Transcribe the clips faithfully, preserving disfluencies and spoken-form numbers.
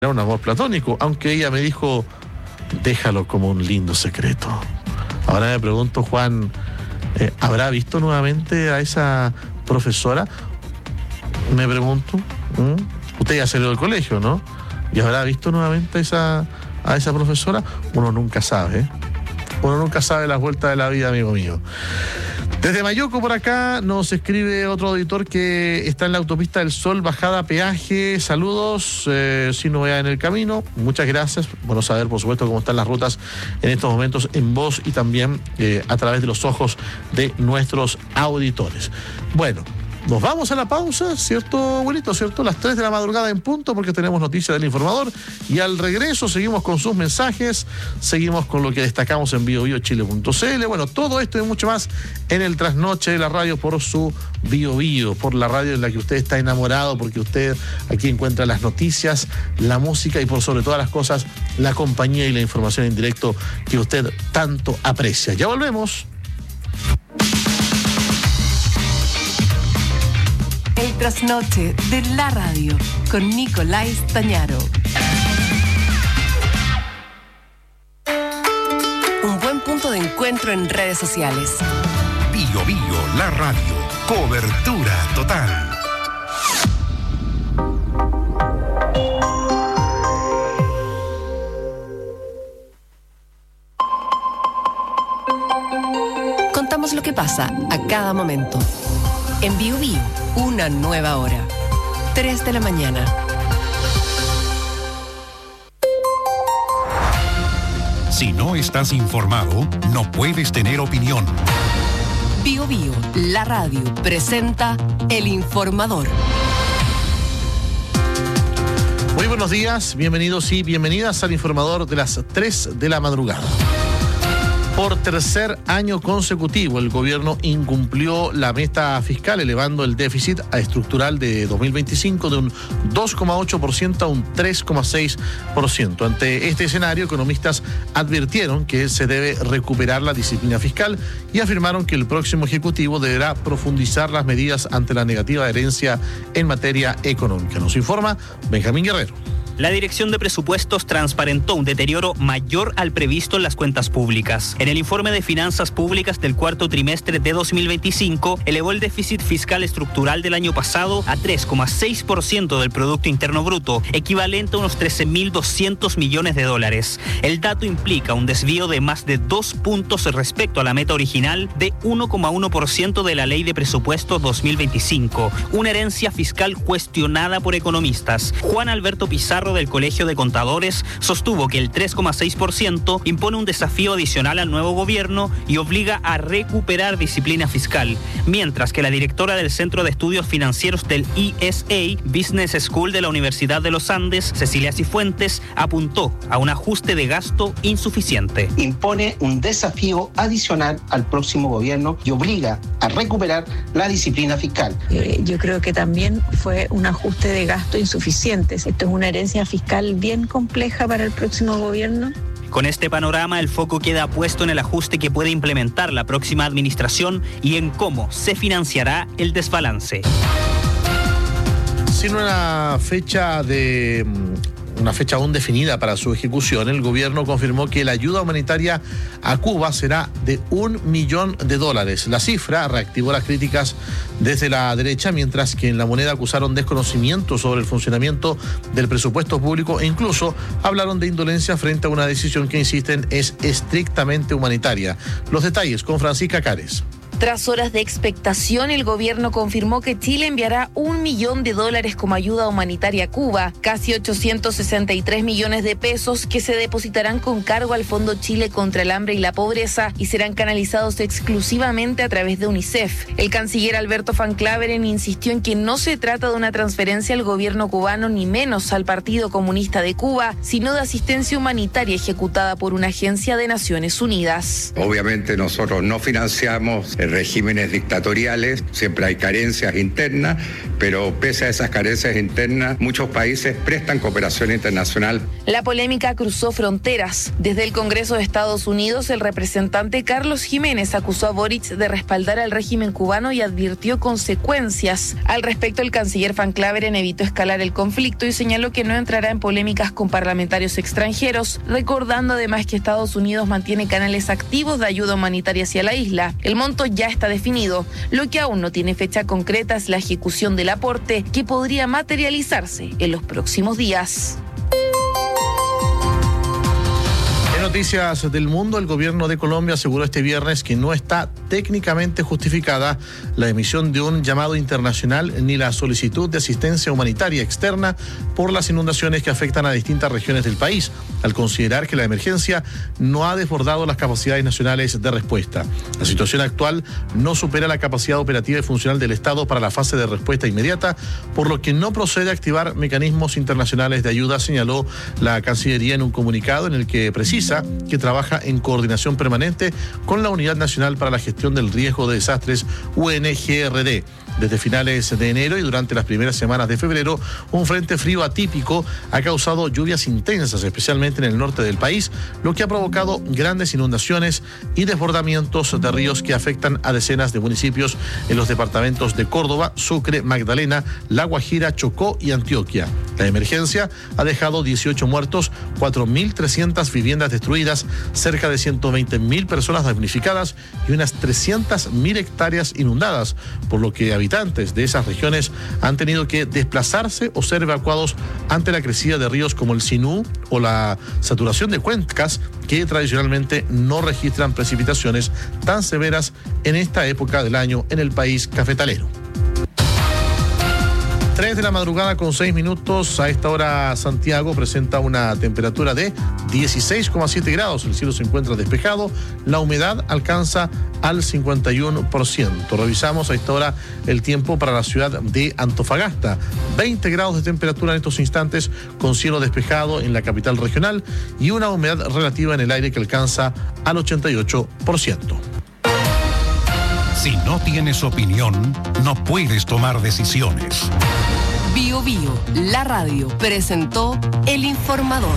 Era un amor platónico, aunque ella me dijo, déjalo como un lindo secreto. Ahora me pregunto, Juan, eh, ¿habrá visto nuevamente a esa profesora? Me pregunto. ¿Mm? Usted ya salió del colegio, ¿no? ¿Y habrá visto nuevamente a esa, a esa profesora? Uno nunca sabe, ¿eh? Uno nunca sabe las vueltas de la vida, amigo mío. Desde Mayoco por acá nos escribe otro auditor que está en la autopista del Sol, bajada peaje. Saludos, eh, sin novedad en el camino. Muchas gracias. Bueno saber, por supuesto, cómo están las rutas en estos momentos en voz y también eh, a través de los ojos de nuestros auditores. Bueno, nos vamos a la pausa, ¿cierto, abuelito? ¿Cierto? Las tres de la madrugada en punto, porque tenemos noticias del informador. Y al regreso seguimos con sus mensajes, seguimos con lo que destacamos en bio bio chile punto c l. Bueno, todo esto y mucho más en el trasnoche de la radio por su Bio Bio, por la radio en la que usted está enamorado, porque usted aquí encuentra las noticias, la música y por sobre todas las cosas, la compañía y la información en directo que usted tanto aprecia. Ya volvemos. El trasnoche de la radio con Nicolás Tañaro. Un buen punto de encuentro en redes sociales. Bio Bio, la radio. Cobertura total. Contamos lo que pasa a cada momento. En Bio Bio, una nueva hora. tres de la mañana. Si no estás informado, no puedes tener opinión. Bio Bio, la radio, presenta El Informador. Muy buenos días, bienvenidos y bienvenidas al Informador de las tres de la madrugada. Por tercer año consecutivo, el gobierno incumplió la meta fiscal, elevando el déficit estructural de dos mil veinticinco de un dos coma ocho por ciento a un tres coma seis por ciento. Ante este escenario, economistas advirtieron que se debe recuperar la disciplina fiscal y afirmaron que el próximo Ejecutivo deberá profundizar las medidas ante la negativa herencia en materia económica. Nos informa Benjamín Guerrero. La Dirección de Presupuestos transparentó un deterioro mayor al previsto en las cuentas públicas. En el informe de finanzas públicas del cuarto trimestre de dos mil veinticinco, elevó el déficit fiscal estructural del año pasado a tres coma seis por ciento del Producto Interno Bruto, equivalente a unos trece mil doscientos millones de dólares. El dato implica un desvío de más de dos puntos respecto a la meta original de uno coma uno por ciento de la Ley de Presupuesto dos mil veinticinco, una herencia fiscal cuestionada por economistas. Juan Alberto Pizarro, del Colegio de Contadores, sostuvo que el tres coma seis por ciento impone un desafío adicional al nuevo gobierno y obliga a recuperar disciplina fiscal, mientras que la directora del Centro de Estudios Financieros del E S A Business School de la Universidad de los Andes, Cecilia Cifuentes, apuntó a un ajuste de gasto insuficiente. Impone un desafío adicional al próximo gobierno y obliga a recuperar la disciplina fiscal. Yo creo que también fue un ajuste de gasto insuficiente. Esto es una herencia fiscal bien compleja para el próximo gobierno. Con este panorama, el foco queda puesto en el ajuste que puede implementar la próxima administración y en cómo se financiará el desbalance. Sin una fecha de... una fecha aún definida para su ejecución, el gobierno confirmó que la ayuda humanitaria a Cuba será de un millón de dólares. La cifra reactivó las críticas desde la derecha, mientras que en La Moneda acusaron desconocimiento sobre el funcionamiento del presupuesto público e incluso hablaron de indolencia frente a una decisión que, insisten, es estrictamente humanitaria. Los detalles con Francisca Cares. Tras horas de expectación, el gobierno confirmó que Chile enviará un millón de dólares como ayuda humanitaria a Cuba, casi ochocientos sesenta y tres millones de pesos que se depositarán con cargo al Fondo Chile contra el Hambre y la Pobreza y serán canalizados exclusivamente a través de UNICEF. El canciller Alberto Van Claveren insistió en que no se trata de una transferencia al gobierno cubano ni menos al Partido Comunista de Cuba, sino de asistencia humanitaria ejecutada por una agencia de Naciones Unidas. Obviamente nosotros no financiamos el regímenes dictatoriales siempre hay carencias internas, pero pese a esas carencias internas, muchos países prestan cooperación internacional. La polémica cruzó fronteras. Desde el Congreso de Estados Unidos, el representante Carlos Jiménez acusó a Boric de respaldar al régimen cubano y advirtió consecuencias. Al respecto, el canciller Van Claveren evitó escalar el conflicto y señaló que no entrará en polémicas con parlamentarios extranjeros, recordando además que Estados Unidos mantiene canales activos de ayuda humanitaria hacia la isla. El monto ya está definido. Lo que aún no tiene fecha concreta es la ejecución del aporte, que podría materializarse en los próximos días. En noticias del mundo, el gobierno de Colombia aseguró este viernes que no está técnicamente justificada la emisión de un llamado internacional ni la solicitud de asistencia humanitaria externa por las inundaciones que afectan a distintas regiones del país, al considerar que la emergencia no ha desbordado las capacidades nacionales de respuesta. La situación actual no supera la capacidad operativa y funcional del Estado para la fase de respuesta inmediata, por lo que no procede a activar mecanismos internacionales de ayuda, señaló la Cancillería en un comunicado en el que precisa que trabaja en coordinación permanente con la Unidad Nacional para la Gestión del Riesgo de Desastres, U N G R D. Desde finales de enero y durante las primeras semanas de febrero, un frente frío atípico ha causado lluvias intensas, especialmente en el norte del país, lo que ha provocado grandes inundaciones y desbordamientos de ríos que afectan a decenas de municipios en los departamentos de Córdoba, Sucre, Magdalena, La Guajira, Chocó y Antioquia. La emergencia ha dejado dieciocho muertos, cuatro mil trescientas viviendas destruidas, cerca de ciento veinte mil personas damnificadas y unas trescientas mil hectáreas inundadas, por lo que habitantes de esas regiones han tenido que desplazarse o ser evacuados ante la crecida de ríos como el Sinú o la saturación de cuencas que tradicionalmente no registran precipitaciones tan severas en esta época del año en el país cafetalero. tres de la madrugada con seis minutos. A esta hora Santiago presenta una temperatura de dieciséis coma siete grados. El cielo se encuentra despejado. La humedad alcanza al cincuenta y uno por ciento. Revisamos a esta hora el tiempo para la ciudad de Antofagasta. veinte grados de temperatura en estos instantes, con cielo despejado en la capital regional y una humedad relativa en el aire que alcanza al ochenta y ocho por ciento. Si no tienes opinión, no puedes tomar decisiones. Bio Bio, la radio, presentó El Informador.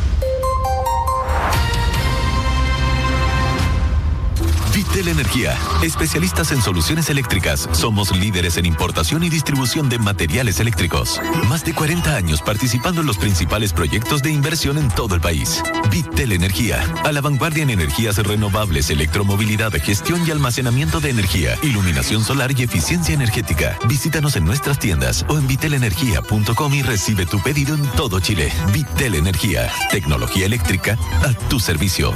Vitel Energía, especialistas en soluciones eléctricas. Somos líderes en importación y distribución de materiales eléctricos. Más de cuarenta años participando en los principales proyectos de inversión en todo el país. Vitel Energía, a la vanguardia en energías renovables, electromovilidad, gestión y almacenamiento de energía, iluminación solar y eficiencia energética. Visítanos en nuestras tiendas o en vitel energía punto com y recibe tu pedido en todo Chile. Vitel Energía, tecnología eléctrica a tu servicio.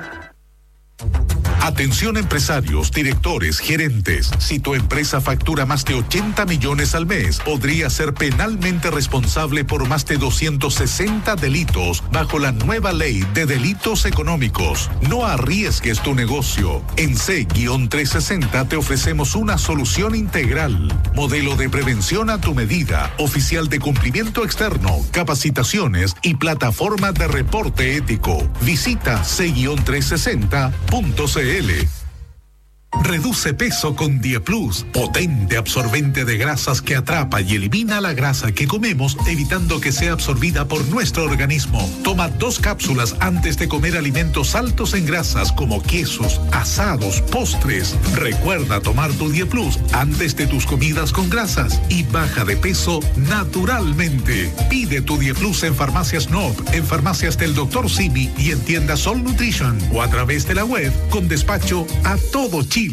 Atención empresarios, directores, gerentes. Si tu empresa factura más de ochenta millones al mes, podría ser penalmente responsable por más de doscientos sesenta delitos bajo la nueva ley de delitos económicos. No arriesgues tu negocio. En C trescientos sesenta te ofrecemos una solución integral. Modelo de prevención a tu medida, oficial de cumplimiento externo, capacitaciones y plataforma de reporte ético. Visita C trescientos sesenta punto c l. Reduce peso con DiePlus, potente absorbente de grasas que atrapa y elimina la grasa que comemos, evitando que sea absorbida por nuestro organismo. Toma dos cápsulas antes de comer alimentos altos en grasas como quesos, asados, postres. Recuerda tomar tu DiePlus antes de tus comidas con grasas y baja de peso naturalmente. Pide tu DiePlus en Farmacias Nob, en Farmacias del doctor Simi y en tiendas Sol Nutrition o a través de la web con despacho a todo Chile.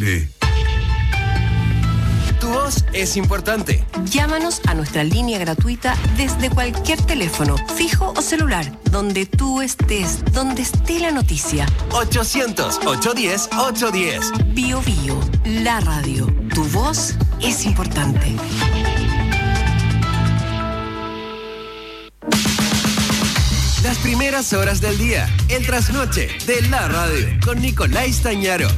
Tu voz es importante. Llámanos a nuestra línea gratuita desde cualquier teléfono, fijo o celular, donde tú estés, donde esté la noticia. ochocientos, ochocientos diez, ochocientos diez. Bio Bio, la radio. Tu voz es importante. Las primeras horas del día, el trasnoche de la radio, con Nicolás Tañaro.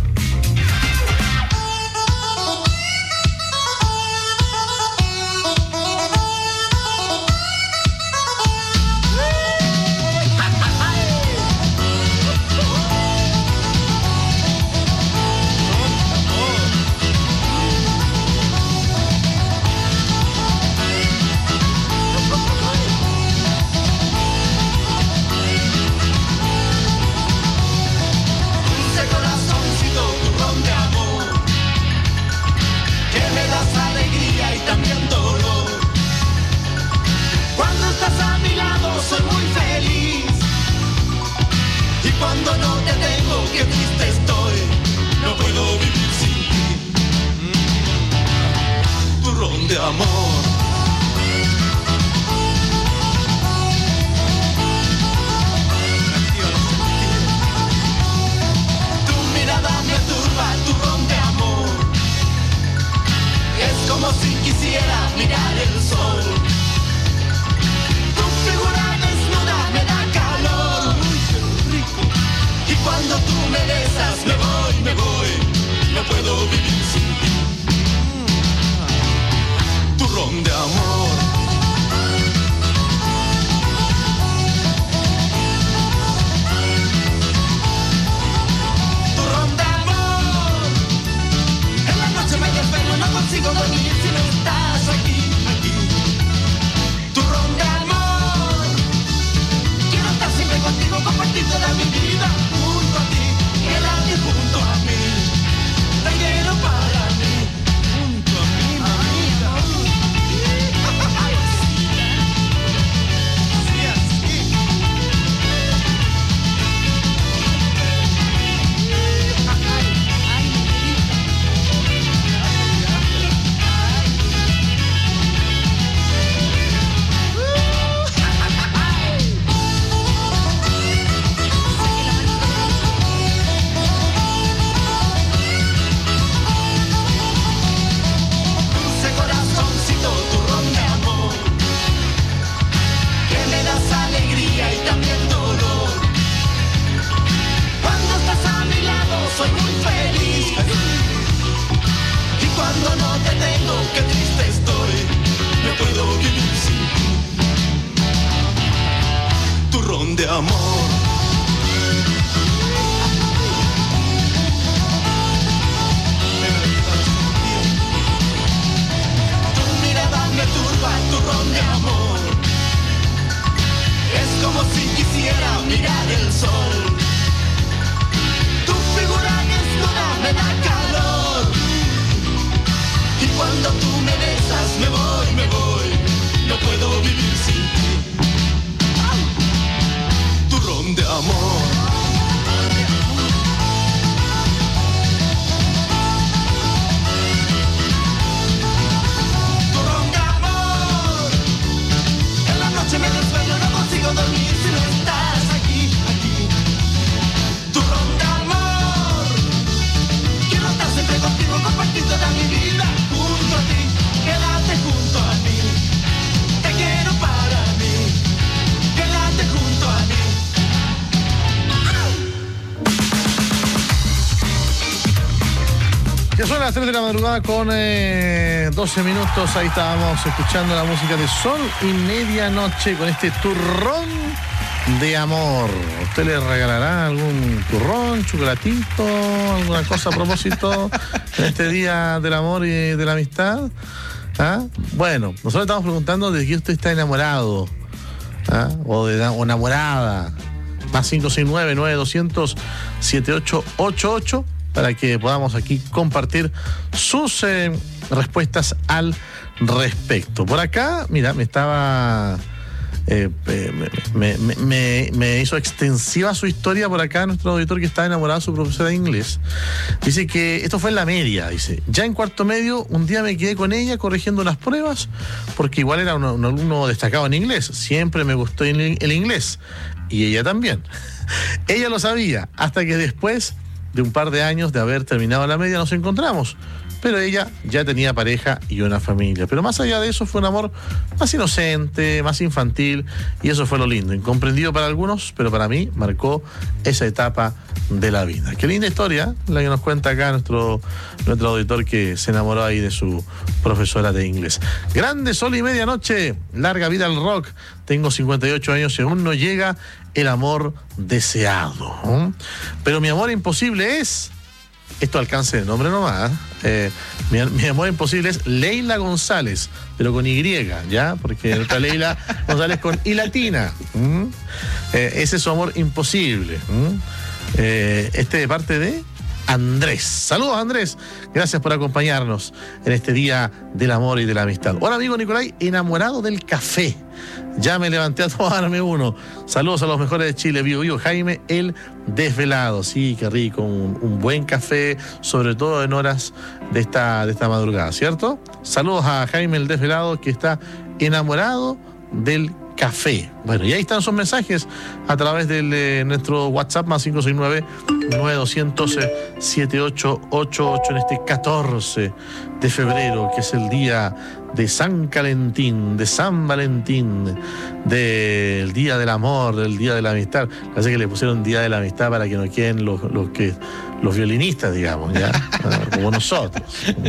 compartir toda mi vida junto a ti. Quédate junto a mí, te quiero para mí, junto a mí, mamita. Sí, así. Soy muy feliz y cuando no te tengo, qué triste estoy. No puedo vivir sin ti. Turrón de amor. Tu mirada me turba, turrón de amor. Es como si quisiera mirar el sol. Me da calor y cuando tú me besas me voy, me voy, no puedo vivir sin ti. Turrón de amor. Turrón de amor. En la noche me desvelo, no consigo dormir si no estás aquí, aquí. Turrón de amor. Siempre contigo, compartir toda mi vida junto a ti. Quédate junto a mí, te quiero para mí. Quédate junto a mí. Ya son las tres de la madrugada con eh, doce minutos. Ahí estábamos escuchando la música de Sol y Medianoche con este turrón de amor. ¿Usted le regalará algún turrón, chocolatito, alguna cosa a propósito en este día del amor y de la amistad? ¿Ah? Bueno, nosotros estamos preguntando de quién usted está enamorado, ¿ah? o, de, o enamorada. Más cinco seis nueve, nueve dos cero cero, siete ocho ocho ocho para que podamos aquí compartir sus eh, respuestas al respecto. Por acá, mira, me estaba... Eh, me, me, me, me hizo extensiva su historia por acá nuestro auditor que está enamorado de su profesora de inglés. Dice que esto fue en la media, dice, ya en cuarto medio un día me quedé con ella corrigiendo unas pruebas porque igual era un, un alumno destacado en inglés, siempre me gustó el, el inglés y ella también. Ella lo sabía hasta que después de un par de años de haber terminado la media nos encontramos. Pero ella ya tenía pareja y una familia. Pero más allá de eso fue un amor más inocente, más infantil, y eso fue lo lindo. Incomprendido para algunos, pero para mí marcó esa etapa de la vida. Qué linda historia la que nos cuenta acá nuestro, nuestro auditor que se enamoró ahí de su profesora de inglés. Grande Sol y Medianoche, larga vida al rock. Tengo cincuenta y ocho años y aún no llega el amor deseado. ¿eh? Pero mi amor imposible es... Esto alcance de nombre nomás. Eh, mi, mi amor imposible es Leila González, pero con Y, ¿ya? Porque nuestra Leila González con I latina. ¿Mm? Eh, ese es su amor imposible. ¿Mm? Eh, este de parte de Andrés. Saludos, Andrés. Gracias por acompañarnos en este día del amor y de la amistad. Hola, amigo Nicolai, enamorado del café. Ya me levanté a tomarme uno. Saludos a los mejores de Chile. Vivo, vivo. Jaime, el desvelado. Sí, qué rico. Un, un buen café, sobre todo en horas de esta, de esta madrugada, ¿cierto? Saludos a Jaime, el desvelado, que está enamorado del café. Bueno, y ahí están sus mensajes a través de eh, nuestro WhatsApp más cinco seis nueve, nueve dos cero cero, siete ocho ocho ocho en este catorce de febrero, que es el día de San Calentín, de San Valentín, del Día del Amor, del Día de la Amistad. Parece que le pusieron Día de la Amistad para que no queden los, los que los violinistas, digamos, ya, como nosotros.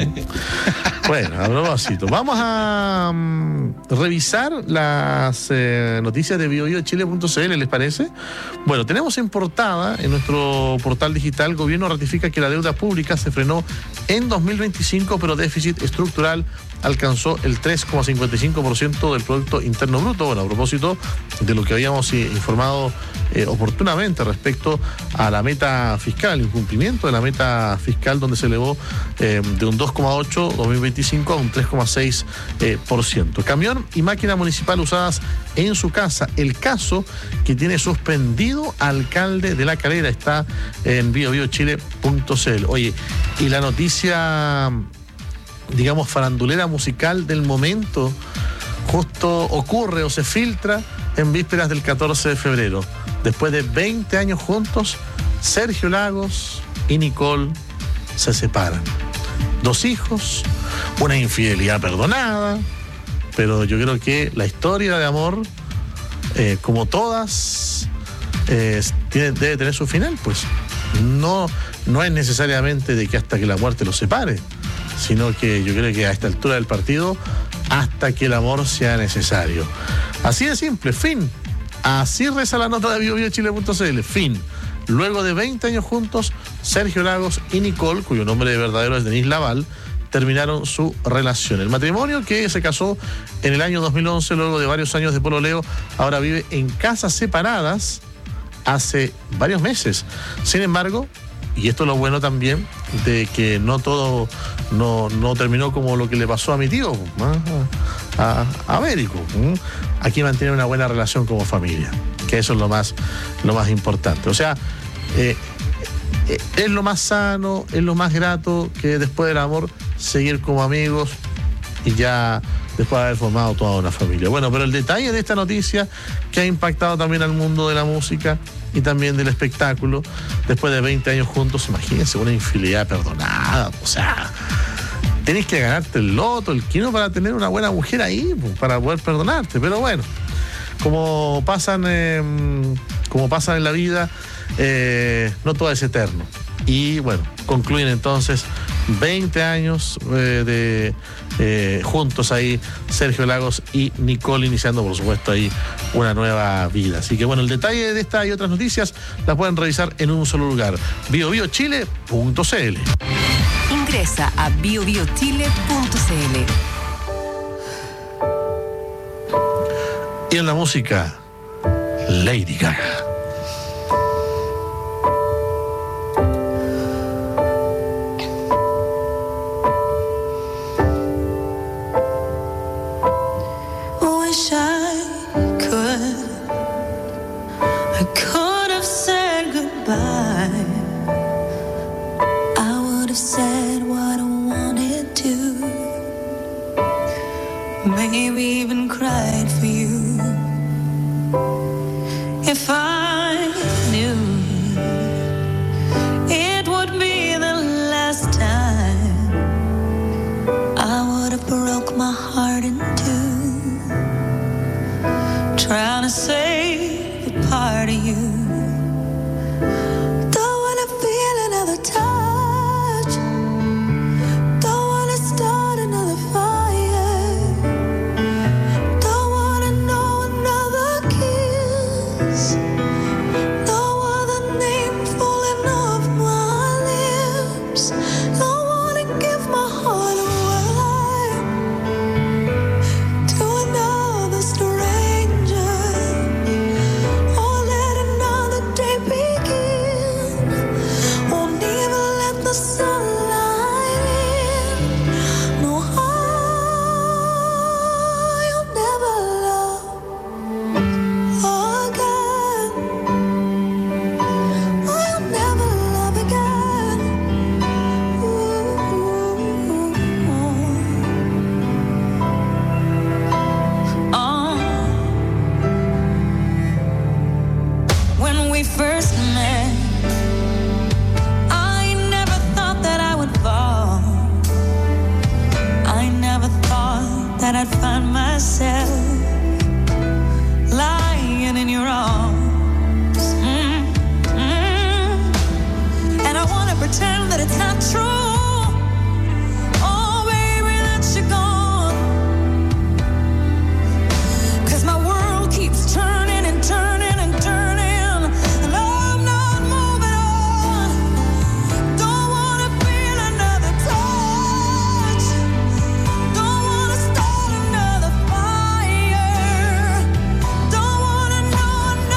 Bueno, a propósito, vamos a um, revisar las eh, noticias de bio bio de chile punto c l, ¿les parece? Bueno, tenemos en portada, en nuestro portal digital, Gobierno ratifica que la deuda pública se frenó en dos mil veinticinco, pero déficit estructural alcanzó el tres coma cincuenta y cinco por ciento del Producto Interno Bruto. Bueno, a propósito de lo que habíamos informado eh, oportunamente respecto a la meta fiscal, el incumplimiento de la meta fiscal, donde se elevó eh, de un dos coma ocho dos mil veinticinco a un tres coma seis eh, por ciento. Camión y máquina municipal usadas en su casa. El caso que tiene suspendido alcalde de La Calera está en bio bio chile punto c l. Oye, y la noticia, digamos, farandulera musical del momento justo ocurre o se filtra en vísperas del catorce de febrero. Después de veinte años juntos, Sergio Lagos y Nicole se separan. Dos hijos, una infidelidad perdonada, pero yo creo que la historia de amor, eh, como todas, eh, tiene, debe tener su final, pues. No, no es necesariamente de que hasta que la muerte los separe, sino que yo creo que a esta altura del partido, hasta que el amor sea necesario. Así de simple, fin. Así reza la nota de bio bio chile punto c l, fin. Luego de veinte años juntos, Sergio Lagos y Nicole, cuyo nombre verdadero es Denise Laval, terminaron su relación. El matrimonio, que se casó en el año dos mil once, luego de varios años de pololeo, ahora vive en casas separadas hace varios meses. Sin embargo, y esto es lo bueno también, de que no todo no, no terminó como lo que le pasó a mi tío, a, a Américo. Aquí mantienen una buena relación como familia, que eso es lo más, lo más importante. O sea, eh, eh, es lo más sano, es lo más grato que después del amor seguir como amigos y ya después de haber formado toda una familia. Bueno, pero el detalle de esta noticia, que ha impactado también al mundo de la música y también del espectáculo, después de veinte años juntos, imagínense, una infidelidad perdonada. O sea, tenés que ganarte el loto, el quino, para tener una buena mujer ahí, para poder perdonarte. Pero bueno, como pasan, eh, como pasan en la vida, eh, no todo es eterno. Y bueno, concluyen entonces veinte años eh, de eh, juntos ahí, Sergio Lagos y Nicole, iniciando por supuesto ahí una nueva vida. Así que bueno, el detalle de esta y otras noticias las pueden revisar en un solo lugar, bio bio chile punto c l. Ingresa a bio bio chile punto c l. Y en la música, Lady Gaga. Maybe even cried for you. If I knew it would be the last time, I would have broke my heart in two, trying to save a part of you. Don't wanna feel another touch, don't wanna start another fire. I'd find myself lying in your arms, mm-hmm. And I wanna pretend that it's not true. Oh baby, that you're gone, 'cause my world keeps turning and turning and turning, and I'm not moving on. Don't wanna feel another touch, don't wanna start another fire, don't wanna know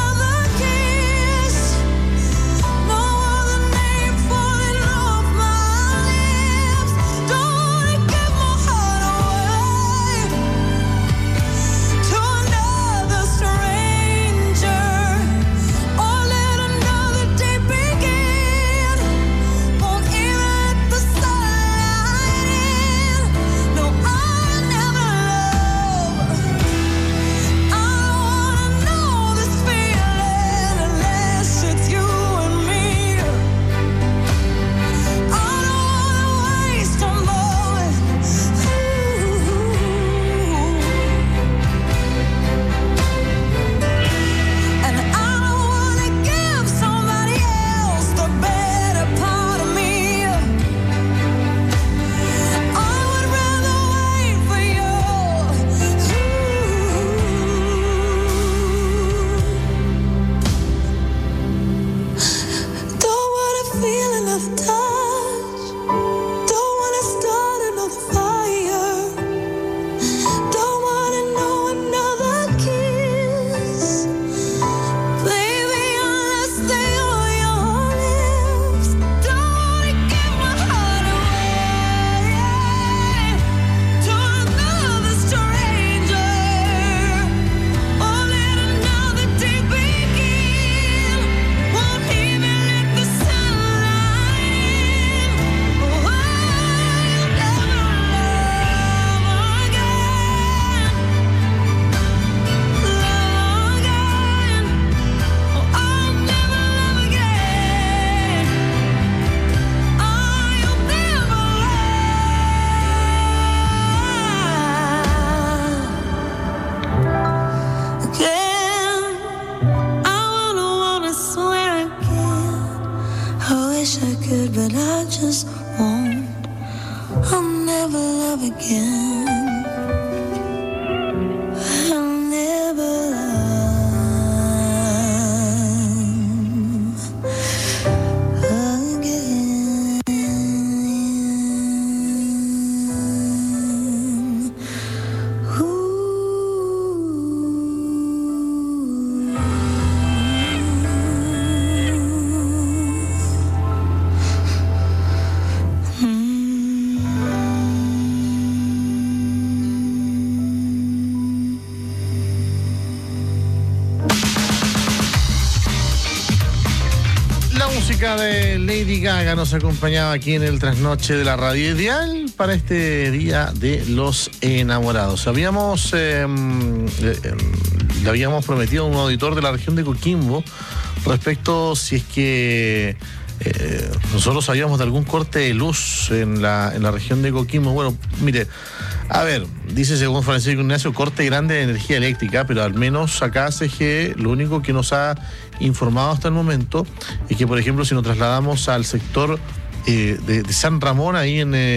again. I'll never love again. La música de Lady Gaga nos acompañaba aquí en el trasnoche de la radio, ideal para este día de los enamorados. Habíamos eh, eh, le habíamos prometido a un auditor de la región de Coquimbo respecto si es que eh, nosotros sabíamos de algún corte de luz en la, en la región de Coquimbo. Bueno, mire, a ver, dice según Francisco Ignacio, corte grande de energía eléctrica, pero al menos acá C G E lo único que nos ha informado hasta el momento es que, por ejemplo, si nos trasladamos al sector eh, de, de San Ramón, ahí en, eh,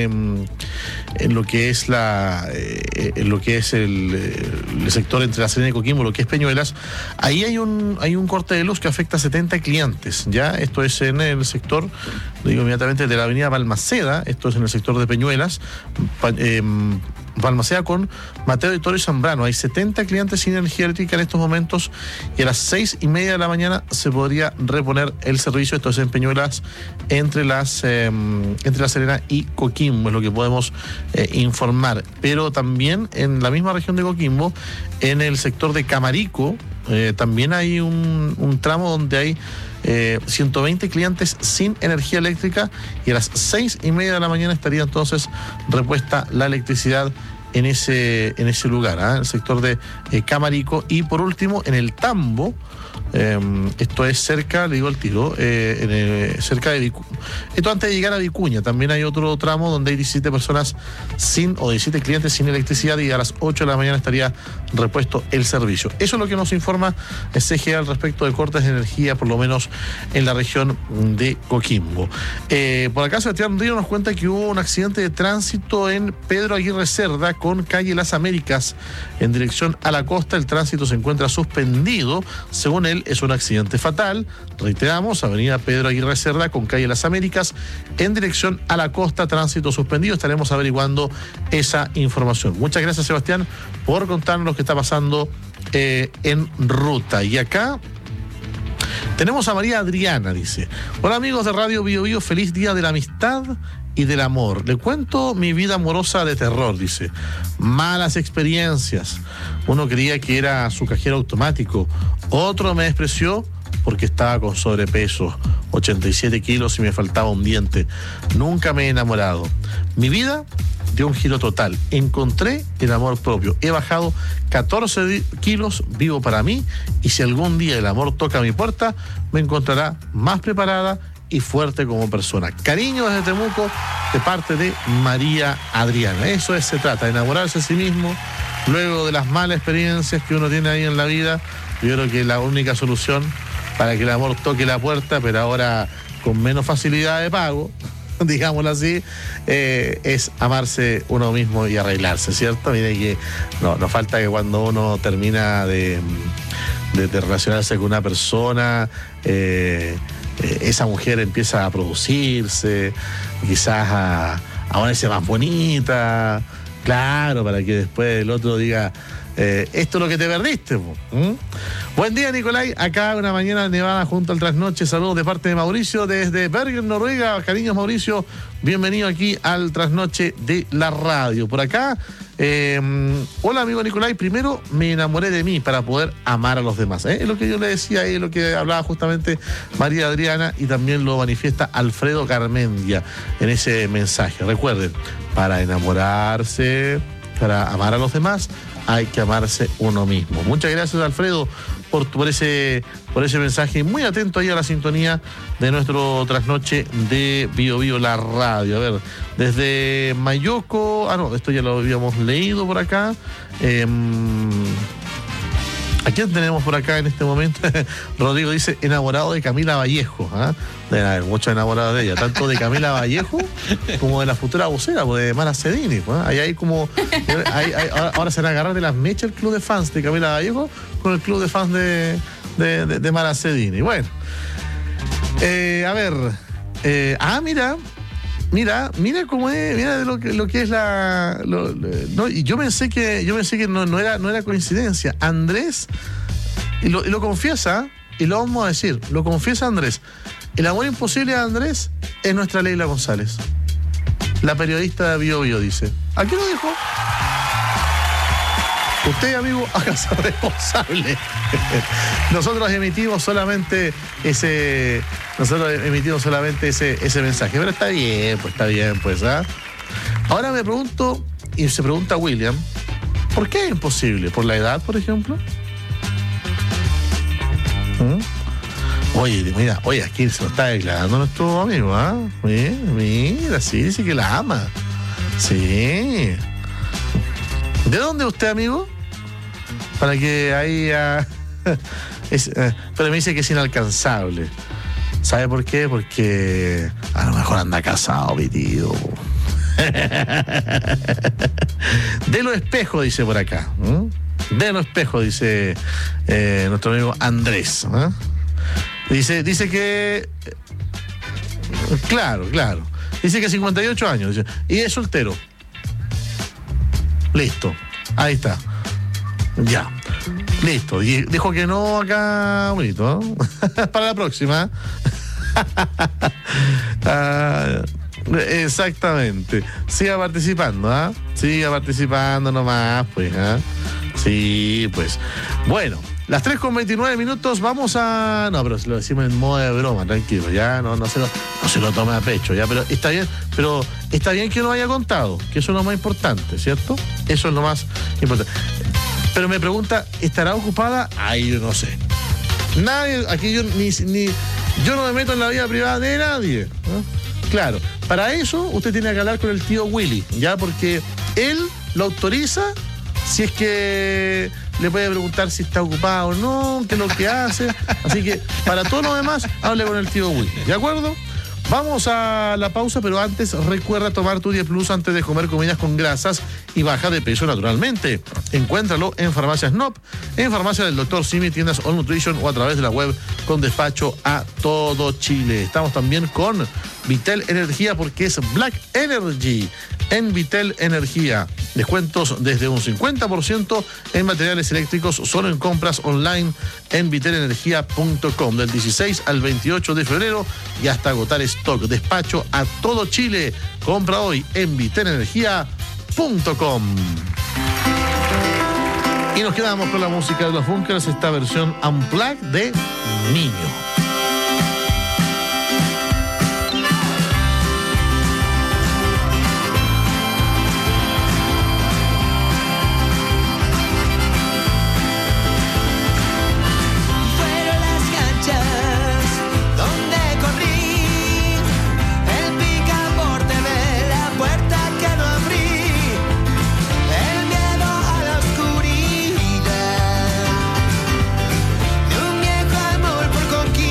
en lo que es la eh, en lo que es el, el sector entre La Serena y Coquimbo, lo que es Peñuelas, ahí hay un hay un corte de luz que afecta a setenta clientes, ya esto es en el sector, lo digo inmediatamente, de la avenida Balmaceda, esto es en el sector de Peñuelas, pa, eh, Balmaceda con Mateo de Toro y Zambrano. Hay setenta clientes sin energía eléctrica en estos momentos y a las seis y media de la mañana se podría reponer el servicio. Esto es en Peñuelas entre las eh, entre La Serena y Coquimbo, es lo que podemos eh, informar. Pero también en la misma región de Coquimbo, en el sector de Camarico, eh, también hay un, un tramo donde hay Eh, ciento veinte clientes sin energía eléctrica y a las seis y media de la mañana estaría entonces repuesta la electricidad en ese, en ese lugar, ¿eh? El sector de eh, Camarico. Y por último, en el Tambo, eh, esto es cerca, le digo al tiro, eh, en el, cerca de Vicuña. Esto antes de llegar a Vicuña, también hay otro tramo donde hay diecisiete personas sin, o diecisiete clientes sin electricidad y a las ocho de la mañana estaría repuesto el servicio. Eso es lo que nos informa el C G E al respecto de cortes de energía, por lo menos en la región de Coquimbo. Eh, por acá Sebastián Río nos cuenta que hubo un accidente de tránsito en Pedro Aguirre Cerda con calle Las Américas en dirección a la costa. El tránsito se encuentra suspendido. Según él, es un accidente fatal. Reiteramos, avenida Pedro Aguirre Cerda con calle Las Américas en dirección a la costa, tránsito suspendido. Estaremos averiguando esa información. Muchas gracias, Sebastián, por contarnos lo que está pasando eh, en ruta. Y acá tenemos a María Adriana, dice: hola amigos de Radio Bio Bio, feliz día de la amistad y del amor. Le cuento mi vida amorosa de terror, dice. Malas experiencias. Uno creía que era su cajero automático. Otro me despreció porque estaba con sobrepeso, ochenta y siete kilos y me faltaba un diente. Nunca me he enamorado. Mi vida dio un giro total. Encontré el amor propio. He bajado catorce kilos, vivo para mí, y si algún día el amor toca mi puerta, me encontrará más preparada y fuerte como persona. Cariño desde Temuco, de parte de María Adriana. Eso es, se trata, de enamorarse a sí mismo, luego de las malas experiencias que uno tiene ahí en la vida. Yo creo que la única solución para que el amor toque la puerta, pero ahora con menos facilidad de pago, digámoslo así, eh, es amarse uno mismo y arreglarse, ¿cierto? Mire que no, nos falta que cuando uno termina de, de, de relacionarse con una persona, eh, eh, esa mujer empieza a producirse, quizás a, a ponerse más bonita, claro, para que después el otro diga, eh, esto es lo que te perdiste. ¿Mm? Buen día, Nicolai. Acá una mañana nevada junto al trasnoche. Saludos de parte de Mauricio desde Bergen, Noruega. Cariños, Mauricio. Bienvenido aquí al trasnoche de la radio. Por acá, eh, hola, amigo Nicolai. Primero me enamoré de mí para poder amar a los demás. ¿eh? Es lo que yo le decía ahí, lo que hablaba justamente María Adriana, y también lo manifiesta Alfredo Carmendia en ese mensaje. Recuerden, para enamorarse, para amar a los demás, hay que amarse uno mismo. Muchas gracias, Alfredo, por, por ese por ese mensaje. Muy atento ahí a la sintonía de nuestro trasnoche de Bio Bio, la radio. A ver, desde Mayoco, ah no, esto ya lo habíamos leído por acá. Eh, ¿A quién tenemos por acá en este momento? Rodrigo dice, enamorado de Camila Vallejo. ¿Ah? Deben haber muchos enamorados de ella, tanto de Camila Vallejo como de la futura vocera, de Mara Cedini. ¿Eh? Ahí hay como. Hay, hay, ahora se van a agarrar de las mechas el club de fans de Camila Vallejo con el club de fans de, de, de, de Mara Cedini. Bueno. Eh, a ver. Eh, ah, mira. Mira, mira cómo es, mira de lo que, lo que es la. Lo, lo, no, y yo pensé que, yo pensé que no, no era, no era coincidencia. Andrés, y lo, y lo confiesa, y lo vamos a decir, lo confiesa Andrés. El amor imposible de Andrés es nuestra Leila González, la periodista de Bio Bio, dice. ¿A qué lo dijo? Usted, amigo, hágase responsable. Nosotros emitimos solamente ese. Nosotros emitimos solamente ese, ese mensaje. Pero está bien, pues está bien, pues, ¿ah? Ahora me pregunto, y se pregunta William, ¿por qué es imposible? ¿Por la edad, por ejemplo? ¿Mm? Oye, mira, oye, aquí se lo está declarando nuestro amigo, ¿ah? Mira, mira, sí, dice que la ama. Sí. ¿De dónde usted, amigo? Para que ahí... Uh, es, uh, pero me dice que es inalcanzable. ¿Sabe por qué? Porque a lo mejor anda casado, mi tío. De lo espejo, dice por acá. ¿Mm? De lo espejo, dice eh, nuestro amigo Andrés. ¿eh? Dice, dice que... Claro, claro. Dice que cincuenta y ocho años. Dice, y es soltero. Listo. Ahí está. Ya. Listo. Y dijo que no acá, bonito, ¿no? Para la próxima. ah, exactamente. Siga participando, ¿ah? ¿eh? Siga participando nomás, pues, ¿ah? ¿eh? Sí, pues. Bueno, las tres con veintinueve minutos, vamos a... No, pero lo decimos en modo de broma, tranquilo, ya, no, no, se lo, no se lo tome a pecho, ya, pero está bien, pero está bien que lo haya contado, que eso es lo más importante, ¿cierto? Eso es lo más importante. Pero me pregunta, ¿estará ocupada? Ay, yo no sé. Nadie, aquí yo ni, ni yo no me meto en la vida privada de nadie, ¿no? Claro, para eso usted tiene que hablar con el tío Willy, ya, porque él lo autoriza si es que le puede preguntar si está ocupado o no, qué es lo que hace. Así que para todo lo demás, hable con el tío Willy, ¿de acuerdo? Vamos a la pausa, pero antes recuerda tomar tu diez Plus antes de comer comidas con grasas y baja de peso naturalmente. Encuéntralo en Farmacias N O P, en Farmacia del doctor Simi, tiendas All Nutrition o a través de la web con despacho a todo Chile. Estamos también con Vitel Energía porque es Black Energy en Vitel Energía. Descuentos desde un cincuenta por ciento en materiales eléctricos solo en compras online en vitel energía punto com del dieciséis al veintiocho de febrero y hasta agotar stock. Despacho a todo Chile. Compra hoy en vitel energía punto com. Y nos quedamos con la música de los Bunkers, esta versión Unplugged de Niño. Conquistar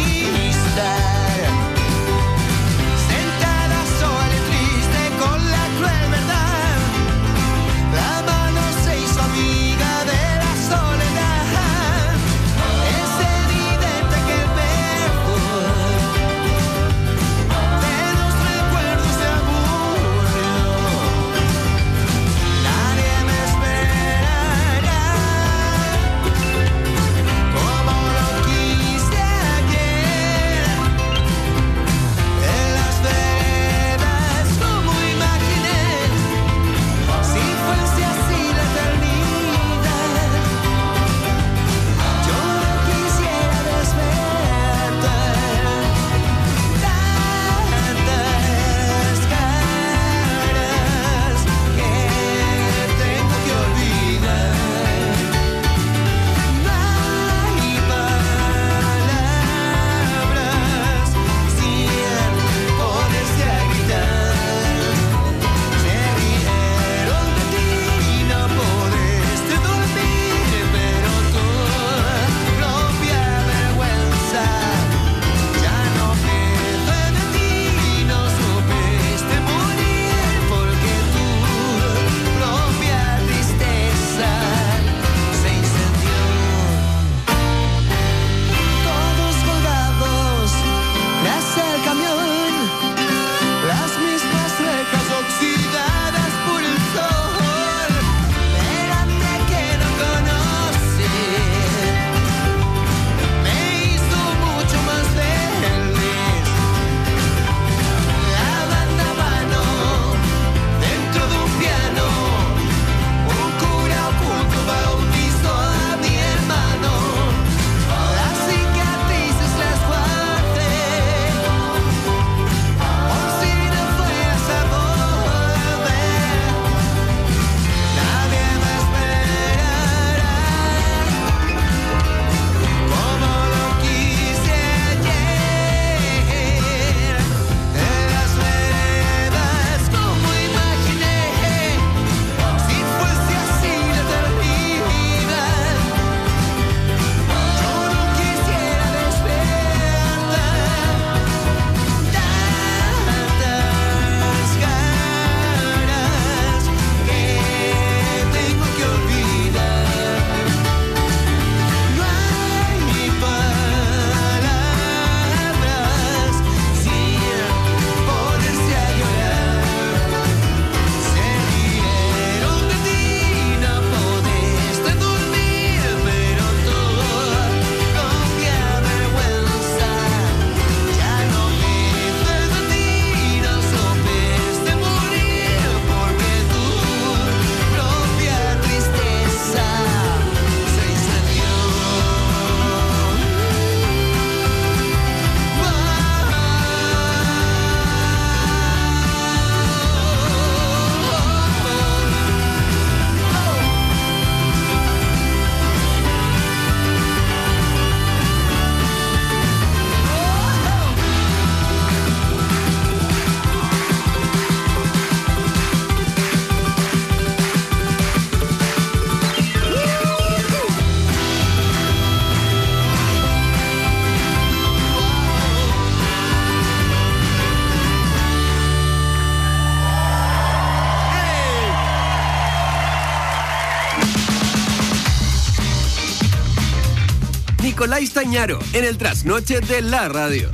Nicolás Tañaro en el trasnoche de la radio.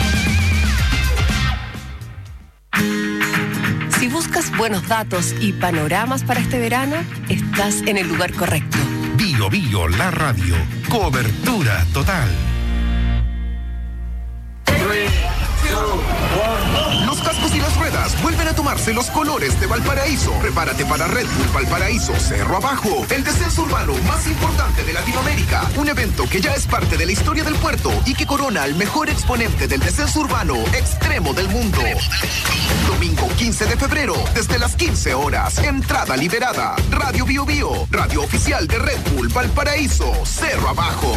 Si buscas buenos datos y panoramas para este verano, estás en el lugar correcto. Bio Bio, la radio. Cobertura total. Los cascos y las ruedas vuelven a tomarse los colores de Valparaíso. Prepárate para Red Bull Valparaíso Cerro Abajo, el descenso urbano más importante de Latinoamérica. Un evento que ya es parte de la historia del puerto y que corona al mejor exponente del descenso urbano extremo del mundo. Domingo quince de febrero, desde las quince horas. Entrada liberada. Radio Bio Bio, radio oficial de Red Bull Valparaíso Cerro Abajo.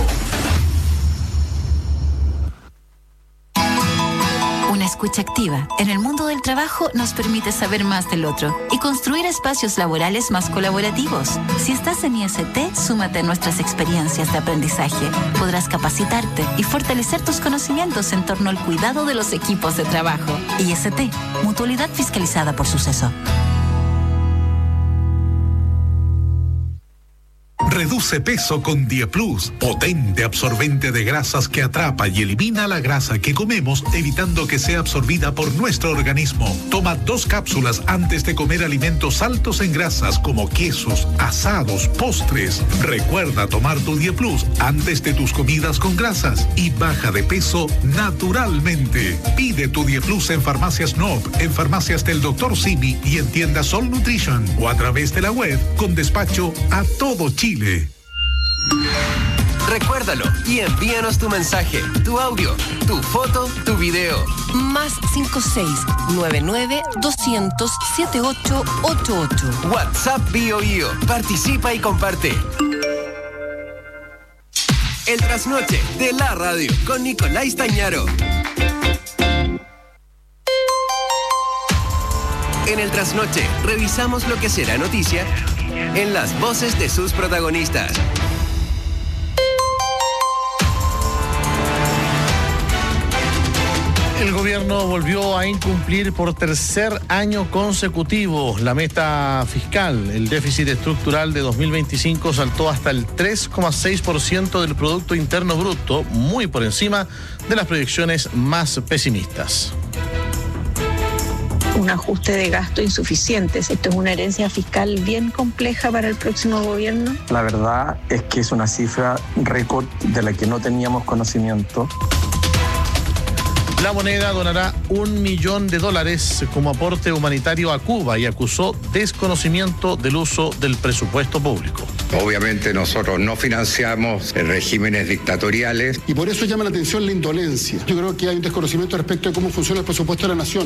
Una escucha activa en el mundo del trabajo nos permite saber más del otro y construir espacios laborales más colaborativos. Si estás en I S T, súmate a nuestras experiencias de aprendizaje. Podrás capacitarte y fortalecer tus conocimientos en torno al cuidado de los equipos de trabajo. I S T, Mutualidad Fiscalizada por Suceso. Reduce peso con Dieplus, potente absorbente de grasas que atrapa y elimina la grasa que comemos, evitando que sea absorbida por nuestro organismo. Toma dos cápsulas antes de comer alimentos altos en grasas como quesos, asados, postres. Recuerda tomar tu Dieplus antes de tus comidas con grasas y baja de peso naturalmente. Pide tu Dieplus en Farmacias N O P, en farmacias del doctor Simi y en tiendas Sol Nutrition o a través de la web con despacho a todo Chile. Recuérdalo y envíanos tu mensaje, tu audio, tu foto, tu video. Más cinco seis nueve nueve dos cero cero siete ocho ocho ocho. WhatsApp Bio Bio. Participa y comparte. El trasnoche de la radio con Nicolás Tañaro. En el trasnoche revisamos lo que será noticia en las voces de sus protagonistas. El gobierno volvió a incumplir por tercer año consecutivo la meta fiscal. El déficit estructural de dos mil veinticinco saltó hasta el tres coma seis por ciento del Producto Interno Bruto, muy por encima de las proyecciones más pesimistas. Un ajuste de gasto insuficiente. Esto es una herencia fiscal bien compleja para el próximo gobierno. La verdad es que es una cifra récord de la que no teníamos conocimiento. La Moneda donará un millón de dólares como aporte humanitario a Cuba y acusó desconocimiento del uso del presupuesto público. Obviamente nosotros no financiamos regímenes dictatoriales. Y por eso llama la atención la indolencia. Yo creo que hay un desconocimiento respecto de cómo funciona el presupuesto de la nación.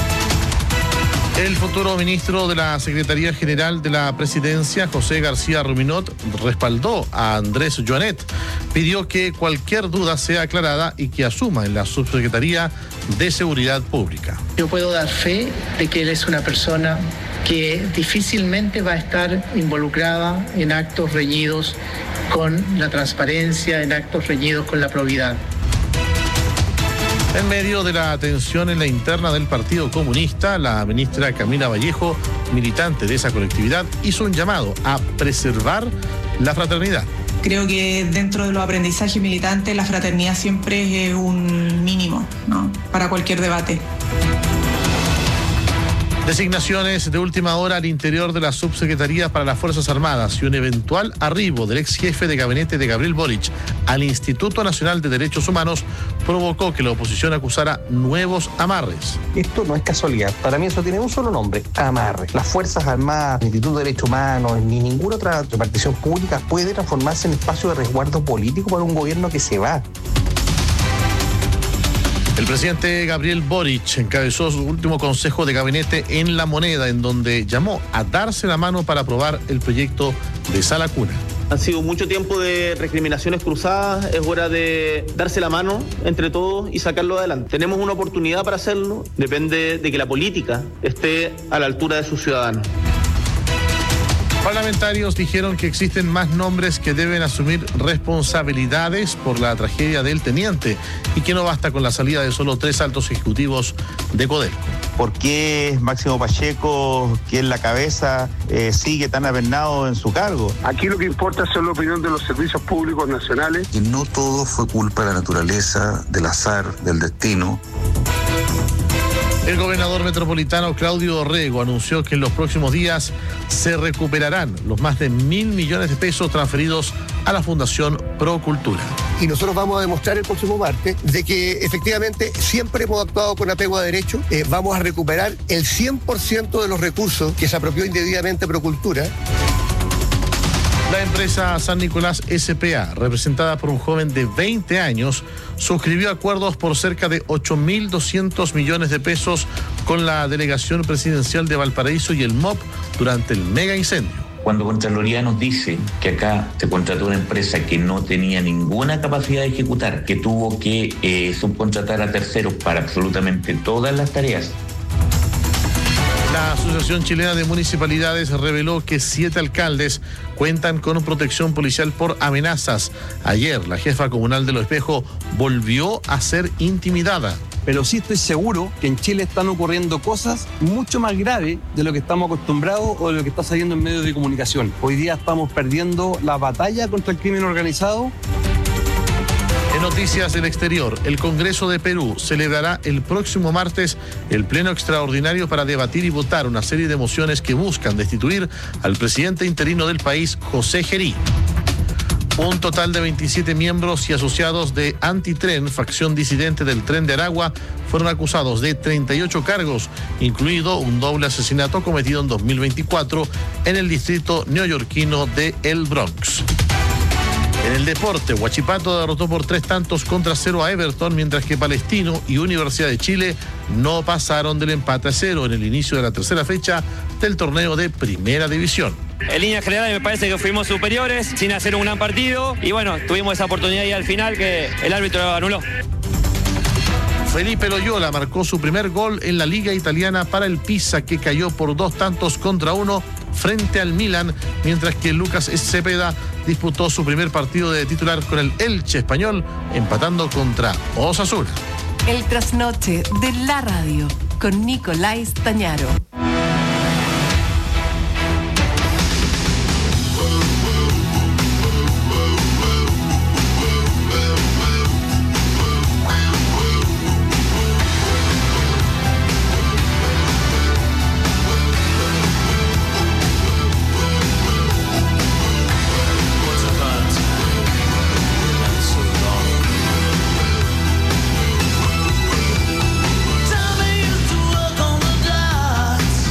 El futuro ministro de la Secretaría General de la Presidencia, José García Ruminot, respaldó a Andrés Joanet. Pidió que cualquier duda sea aclarada y que asuma en la Subsecretaría de Seguridad Pública. Yo puedo dar fe de que él es una persona que difícilmente va a estar involucrada en actos reñidos con la transparencia, en actos reñidos con la probidad. En medio de la tensión en la interna del Partido Comunista, la ministra Camila Vallejo, militante de esa colectividad, hizo un llamado a preservar la fraternidad. Creo que dentro de los aprendizajes militantes la fraternidad siempre es un mínimo, ¿no?, para cualquier debate. Designaciones de última hora al interior de la Subsecretaría para las Fuerzas Armadas y un eventual arribo del ex jefe de gabinete de Gabriel Boric al Instituto Nacional de Derechos Humanos provocó que la oposición acusara nuevos amarres. Esto no es casualidad. Para mí eso tiene un solo nombre: amarre. Las Fuerzas Armadas, el Instituto de Derechos Humanos, ni ninguna otra repartición pública puede transformarse en espacio de resguardo político para un gobierno que se va. El presidente Gabriel Boric encabezó su último consejo de gabinete en La Moneda, en donde llamó a darse la mano para aprobar el proyecto de Sala Cuna. Han sido mucho tiempo de recriminaciones cruzadas, es hora de darse la mano entre todos y sacarlo adelante. Tenemos una oportunidad para hacerlo, depende de que la política esté a la altura de sus ciudadanos. Parlamentarios dijeron que existen más nombres que deben asumir responsabilidades por la tragedia del teniente y que no basta con la salida de solo tres altos ejecutivos de Codelco. ¿Por qué Máximo Pacheco, que es la cabeza, eh, sigue tan apernado en su cargo? Aquí lo que importa es la opinión de los servicios públicos nacionales. Y no todo fue culpa de la naturaleza, del azar, del destino. El gobernador metropolitano Claudio Dorrego anunció que en los próximos días se recuperarán los más de mil millones de pesos transferidos a la Fundación Procultura. Y nosotros vamos a demostrar el próximo martes de que efectivamente siempre hemos actuado con apego a derecho. Eh, vamos a recuperar el cien por ciento de los recursos que se apropió indebidamente Procultura. La empresa San Nicolás S P A, representada por un joven de veinte años, suscribió acuerdos por cerca de ocho mil doscientos millones de pesos con la delegación presidencial de Valparaíso y el M O P durante el mega incendio. Cuando Contraloría nos dice que acá se contrató una empresa que no tenía ninguna capacidad de ejecutar, que tuvo que eh, subcontratar a terceros para absolutamente todas las tareas. La Asociación Chilena de Municipalidades reveló que siete alcaldes cuentan con protección policial por amenazas. Ayer, la jefa comunal de Los Espejos volvió a ser intimidada. Pero sí estoy seguro que en Chile están ocurriendo cosas mucho más graves de lo que estamos acostumbrados o de lo que está saliendo en medios de comunicación. Hoy día estamos perdiendo la batalla contra el crimen organizado. En noticias del exterior, el Congreso de Perú celebrará el próximo martes el pleno extraordinario para debatir y votar una serie de mociones que buscan destituir al presidente interino del país, José Gerí. Un total de veintisiete miembros y asociados de Antitren, facción disidente del Tren de Aragua, fueron acusados de treinta y ocho cargos, incluido un doble asesinato cometido en dos mil veinticuatro en el distrito neoyorquino de El Bronx. En el deporte, Huachipato derrotó por tres tantos contra cero a Everton, mientras que Palestino y Universidad de Chile no pasaron del empate a cero en el inicio de la tercera fecha del torneo de Primera División. En líneas generales me parece que fuimos superiores, sin hacer un gran partido, y bueno, tuvimos esa oportunidad ahí al final que el árbitro anuló. Felipe Loyola marcó su primer gol en la Liga Italiana para el Pisa, que cayó por dos tantos contra uno frente al Milan, mientras que Lucas Cepeda disputó su primer partido de titular con el Elche español, empatando contra Osasuna. El trasnoche de la radio con Nicolás Tañaro. Tell me you to work on the dots.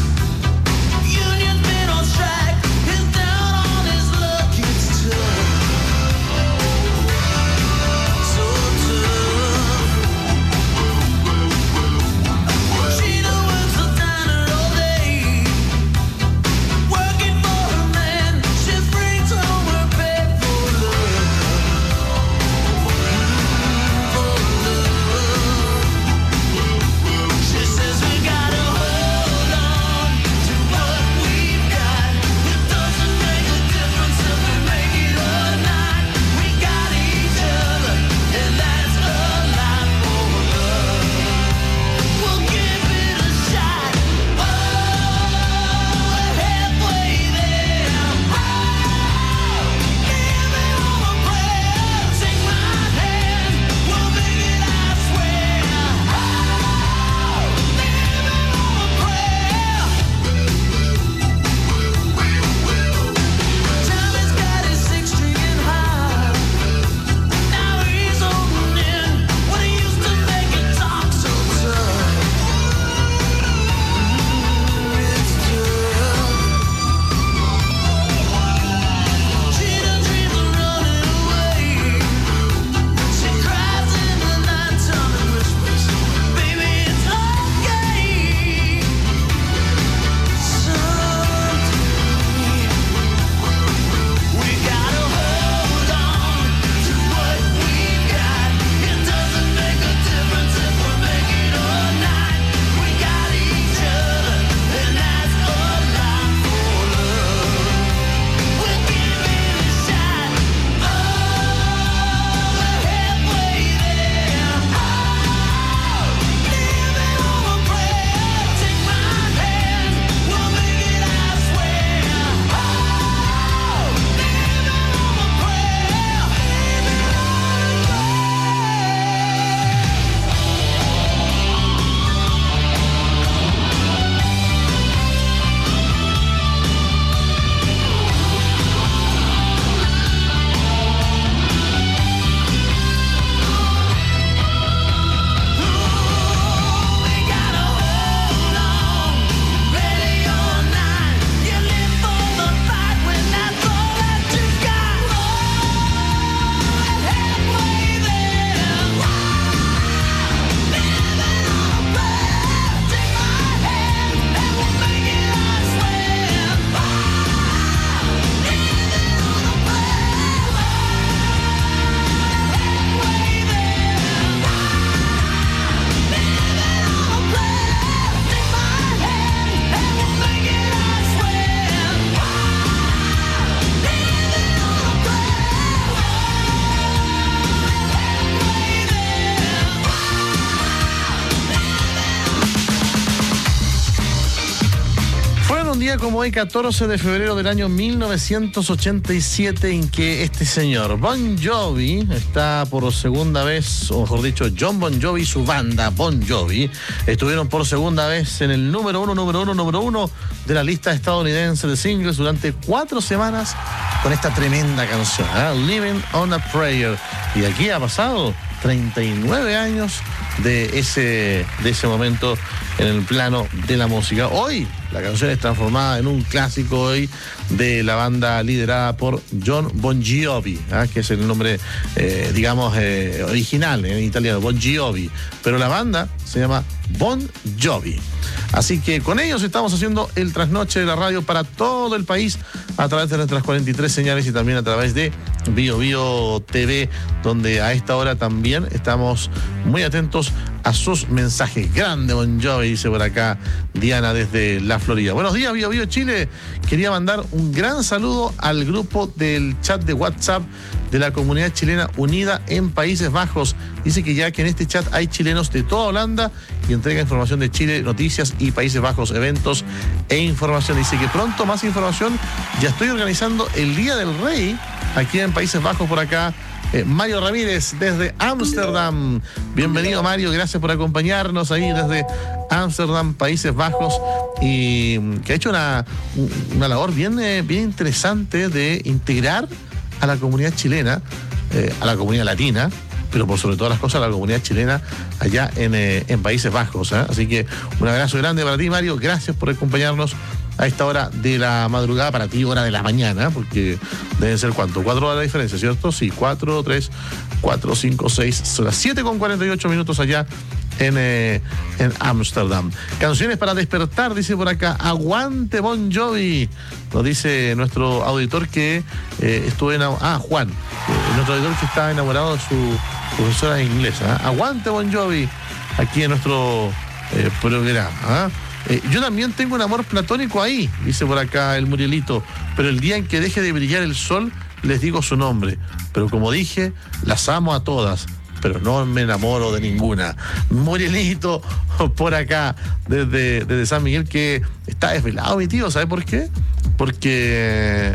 día como hoy, catorce de febrero del año mil novecientos ochenta y siete, en que este señor Bon Jovi está por segunda vez, o mejor dicho, John Bon Jovi y su banda Bon Jovi estuvieron por segunda vez en el número uno, número uno, número uno de la lista estadounidense de singles durante cuatro semanas con esta tremenda canción, ¿eh? Living on a Prayer. Y aquí ha pasado treinta y nueve años de ese, de ese momento en el plano de la música. Hoy la canción es transformada en un clásico hoy de la banda liderada por John Bon Jovi, ¿eh? Que es el nombre, eh, digamos, eh, original en italiano, Bon Jovi, pero la banda se llama Bon Jovi. Así que con ellos estamos haciendo el trasnoche de la radio para todo el país a través de nuestras cuarenta y tres señales y también a través de Bio Bio T V, donde a esta hora también estamos muy atentos a sus mensajes. Grande Bon Jovi, dice por acá Diana desde la Florida. Buenos días, Bio Bio Chile. Quería mandar un gran saludo al grupo del chat de WhatsApp de la comunidad chilena unida en Países Bajos. Dice que ya que en este chat hay chilenos de toda Holanda y entrega información de Chile, noticias y Países Bajos, eventos e información. Dice que pronto más información. Ya estoy organizando el Día del Rey aquí en Países Bajos por acá. Eh, Mario Ramírez desde Ámsterdam. Bienvenido, Mario, gracias por acompañarnos ahí desde Ámsterdam, Países Bajos, y que ha hecho una, una labor bien, eh, bien interesante de integrar a la comunidad chilena, eh, a la comunidad latina, pero por sobre todas las cosas a la comunidad chilena allá en, eh, en Países Bajos, ¿eh? Así que un abrazo grande para ti, Mario, gracias por acompañarnos a esta hora de la madrugada, para ti hora de la mañana, porque deben ser ¿cuánto? Cuatro horas de diferencia, ¿cierto? Sí, cuatro, tres, cuatro, cinco, seis, son las siete con cuarenta y ocho minutos allá en eh, en Ámsterdam. Canciones para despertar, dice por acá, aguante Bon Jovi, nos dice nuestro auditor que eh, estuvo en... Ah, Juan, eh, nuestro auditor que está enamorado de su profesora de inglés, ¿eh? Aguante Bon Jovi, aquí en nuestro eh, programa, ¿eh? Eh, yo también tengo un amor platónico ahí, dice por acá el Murielito, pero el día en que deje de brillar el sol, les digo su nombre. Pero como dije, las amo a todas, pero no me enamoro de ninguna. Murielito, por acá, desde, desde San Miguel, que está desvelado mi tío, ¿sabe por qué? Porque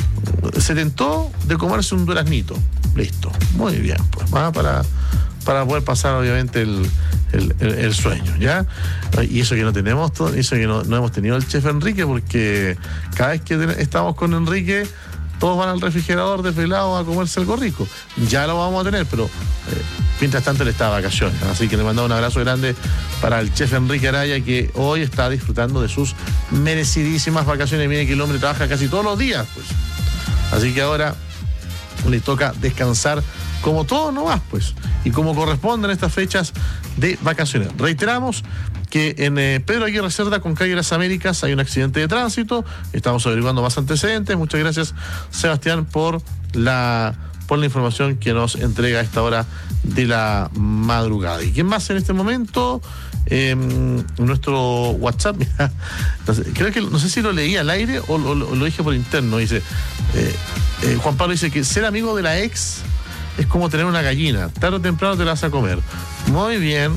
se tentó de comerse un duraznito. Listo, muy bien, pues va para... para poder pasar obviamente el, el, el, el sueño, ¿ya? Y eso que no tenemos, todo, eso que no, no hemos tenido el chef Enrique, porque cada vez que ten, estamos con Enrique, todos van al refrigerador desvelados a comerse algo rico. Ya lo vamos a tener, pero eh, mientras tanto él está de vacaciones, así que le mandamos un abrazo grande para el chef Enrique Araya, que hoy está disfrutando de sus merecidísimas vacaciones. Mire que el hombre trabaja casi todos los días, pues. Así que ahora le toca descansar como todo nomás, pues, y como corresponden estas fechas de vacaciones. Reiteramos que en eh, Pedro Aguirre Cerda con calle Las Américas hay un accidente de tránsito. Estamos averiguando más antecedentes. Muchas gracias, Sebastián, por la por la información que nos entrega a esta hora de la madrugada. ¿Y quién más en este momento? Eh, nuestro WhatsApp, mira, creo que no sé si lo leí al aire o lo, lo, lo dije por interno. Dice eh, eh, Juan Pablo dice que ser amigo de la ex es como tener una gallina, tarde o temprano te la vas a comer. Muy bien.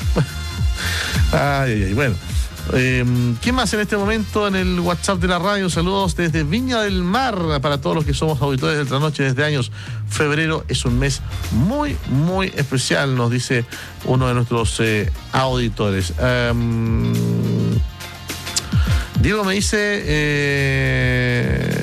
Ay, ay, ay. Bueno, eh, ¿quién más en este momento en el WhatsApp de la radio? Saludos desde Viña del Mar para todos los que somos auditores del Trasnoche desde años. Febrero es un mes muy, muy especial, nos dice uno de nuestros eh, auditores. Um, Diego me dice... Eh,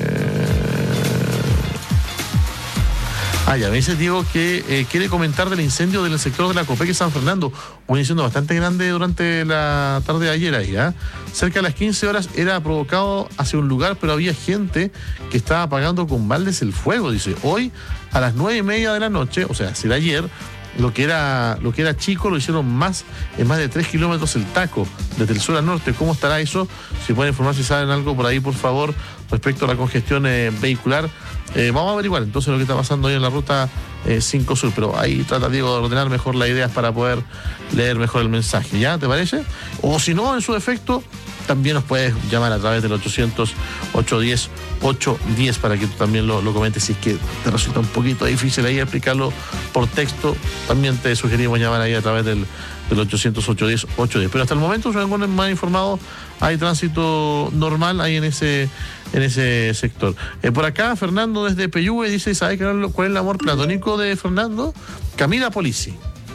Ah, ya, me dice Diego que eh, quiere comentar del incendio del sector de la Copeque San Fernando. Un incendio bastante grande durante la tarde de ayer ahí, ¿eh? Cerca de las quince horas era provocado hacia un lugar, pero había gente que estaba apagando con baldes el fuego, dice. Hoy, a las nueve y media de la noche, o sea, será ayer, lo que era lo que era chico lo hicieron más, en más de tres kilómetros el taco, desde el sur al norte. ¿Cómo estará eso? Si pueden informar, si saben algo por ahí, por favor, respecto a la congestión eh, vehicular. Eh, vamos a averiguar entonces lo que está pasando hoy en la ruta eh, cinco Sur, pero ahí trata Diego de ordenar mejor las ideas para poder leer mejor el mensaje, ¿ya? ¿Te parece? O si no, en su defecto, también nos puedes llamar a través del ochocientos, ochocientos diez, ochocientos diez para que tú también lo, lo comentes. Si es que te resulta un poquito difícil ahí explicarlo por texto, también te sugerimos llamar ahí a través del del ochocientos ocho diez ocho diez. Pero hasta el momento, según me han informado, hay tránsito normal ahí en ese en ese sector. Eh, por acá, Fernando desde Peyúgue dice, ¿sabes cuál es el amor platónico de Fernando? Camila Polisi.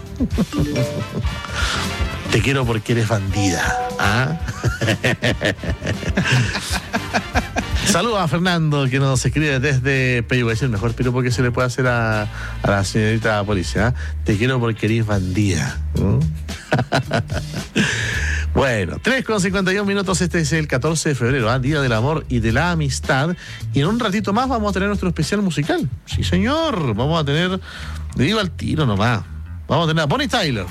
Te quiero porque eres bandida. ¿Ah? Saludos a Fernando, que nos escribe desde Peyúgue. Es el mejor piropo que se le puede hacer a, a la señorita Policía. ¿eh? Te quiero porque eres bandida. ¿Mm? Bueno, tres con cincuenta y un minutos. Este es el catorce de febrero, ¿eh? Día del amor y de la amistad. Y en un ratito más vamos a tener nuestro especial musical. Sí, señor. Vamos a tener, le digo al tiro nomás, vamos a tener a Bonnie Tyler.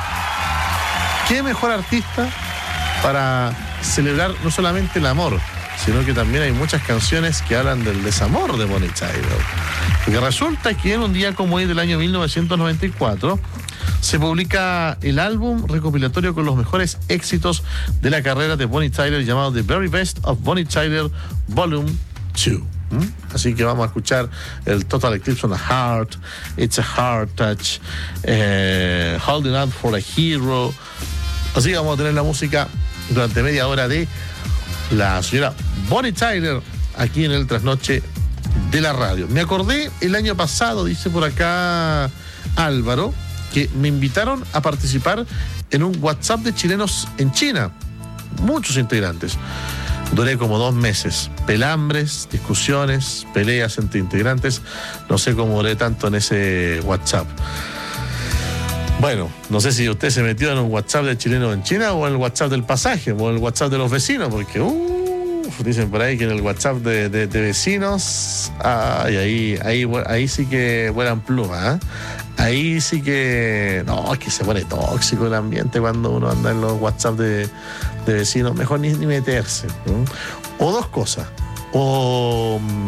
¿Qué mejor artista para celebrar no solamente el amor, sino que también hay muchas canciones que hablan del desamor de Bonnie Tyler? Porque resulta que en un día como hoy del año mil novecientos noventa y cuatro se publica el álbum recopilatorio con los mejores éxitos de la carrera de Bonnie Tyler, llamado The Very Best of Bonnie Tyler Volume dos. ¿Mm? Así que vamos a escuchar el Total Eclipse on a Heart, It's a Heart Touch, eh, Holding Out for a Hero. Así que vamos a tener la música durante media hora de la señora Bonnie Tyler aquí en el Trasnoche de la Radio. Me acordé el año pasado, dice por acá Álvaro, que me invitaron a participar en un WhatsApp de chilenos en China. Muchos integrantes. Duré como dos meses. Pelambres, discusiones, peleas entre integrantes. No sé cómo duré tanto en ese WhatsApp. Bueno, no sé si usted se metió en un WhatsApp de chilenos en China o en el WhatsApp del pasaje o en el WhatsApp de los vecinos, porque uh, dicen por ahí que en el WhatsApp de, de, de vecinos, ay, ahí, ahí, ahí sí que vuelan plumas, ¿eh? Ahí sí que, no, es que se pone tóxico el ambiente cuando uno anda en los WhatsApp de, de vecinos. Mejor ni, ni meterse. ¿no? O dos cosas, o um,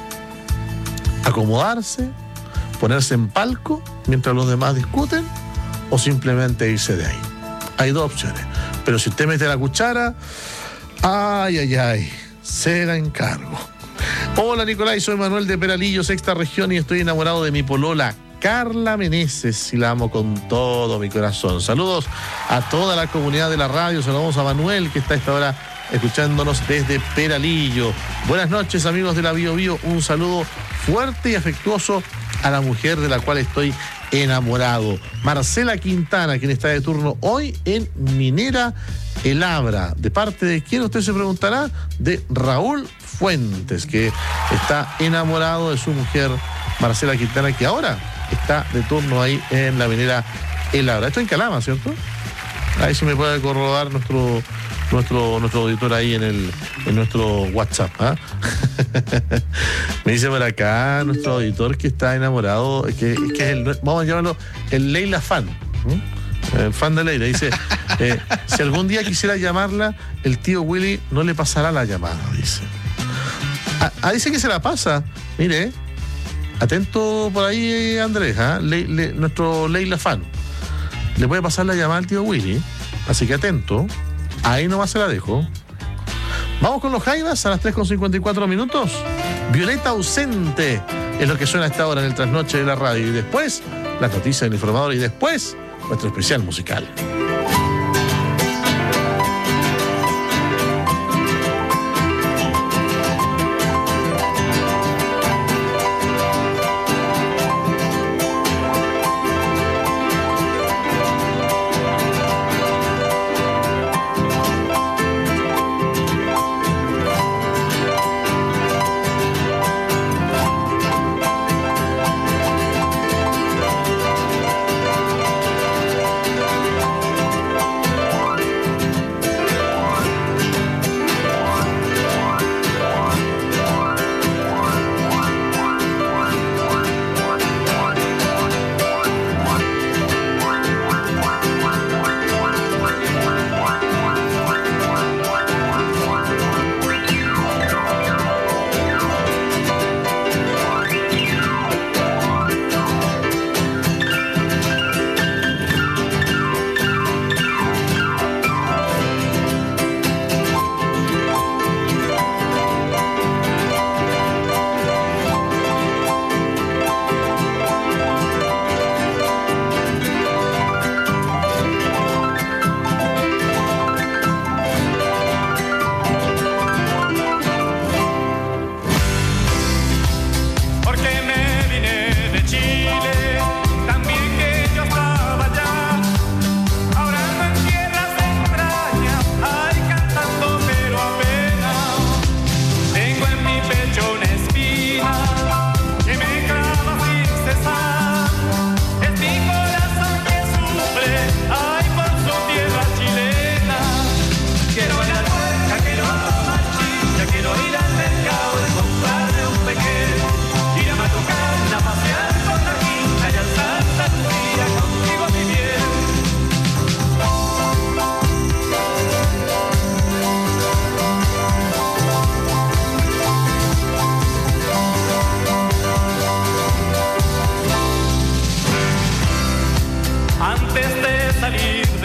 acomodarse, ponerse en palco mientras los demás discuten, o simplemente irse de ahí. Hay dos opciones. Pero si usted mete la cuchara, ay, ay, ay, se la encargo. Hola Nicolás, soy Manuel de Peralillo, sexta región, y estoy enamorado de mi polola Carla Meneses, y la amo con todo mi corazón. Saludos a toda la comunidad de la radio. Saludamos a Manuel, que está a esta hora escuchándonos desde Peralillo. Buenas noches, amigos de la Bio Bio. Un saludo fuerte y afectuoso a la mujer de la cual estoy enamorado, Marcela Quintana, quien está de turno hoy en Minera El Abra. ¿De parte de quién? Usted se preguntará. De Raúl Fuentes, que está enamorado de su mujer Marcela Quintana, que ahora está de turno ahí en la Minera El Abra. Esto en Calama, ¿cierto? Ahí se me puede corroborar nuestro nuestro nuestro auditor ahí en el en nuestro WhatsApp. ¿eh? Me dice por acá nuestro auditor que está enamorado, que, que es el, vamos a llamarlo el Leila fan. ¿eh? El fan de Leila. Dice, eh, si algún día quisiera llamarla, el tío Willy no le pasará la llamada, dice. Ah, ah dice que se la pasa. Mire, atento por ahí, Andrés, ¿eh? Le, le, nuestro Leila fan. Le puede pasar la llamada al tío Willy, así que atento. Ahí nomás se la dejo. Vamos con los Jaivas a las tres con cincuenta y cuatro minutos. Violeta ausente es lo que suena a esta hora en el Trasnoche de la Radio. Y después, las noticias del informador. Y después, nuestro especial musical.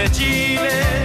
de Chile.